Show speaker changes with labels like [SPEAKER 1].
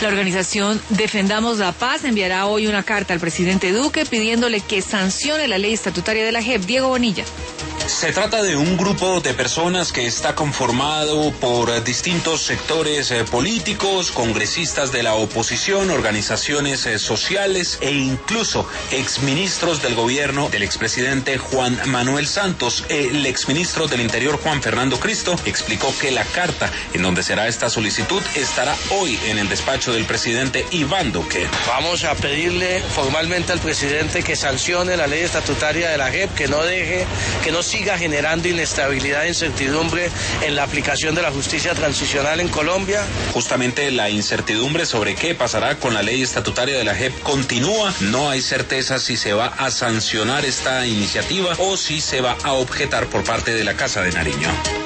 [SPEAKER 1] La organización Defendamos la Paz enviará hoy una carta al presidente Duque pidiéndole que sancione la ley estatutaria de la JEP. Diego Bonilla.
[SPEAKER 2] Se trata de un grupo de personas que está conformado por distintos sectores políticos, congresistas de la oposición, organizaciones sociales e incluso exministros del gobierno del expresidente Juan Manuel Santos. El exministro del Interior, Juan Fernando Cristo, explicó que la carta en donde será esta solicitud estará hoy en el despacho del presidente Iván Duque.
[SPEAKER 3] Vamos a pedirle formalmente al presidente que sancione la ley estatutaria de la JEP, que no siga generando inestabilidad e incertidumbre en la aplicación de la justicia transicional en Colombia.
[SPEAKER 2] Justamente la incertidumbre sobre qué pasará con la ley estatutaria de la JEP continúa. No hay certeza si se va a sancionar esta iniciativa o si se va a objetar por parte de la Casa de Nariño.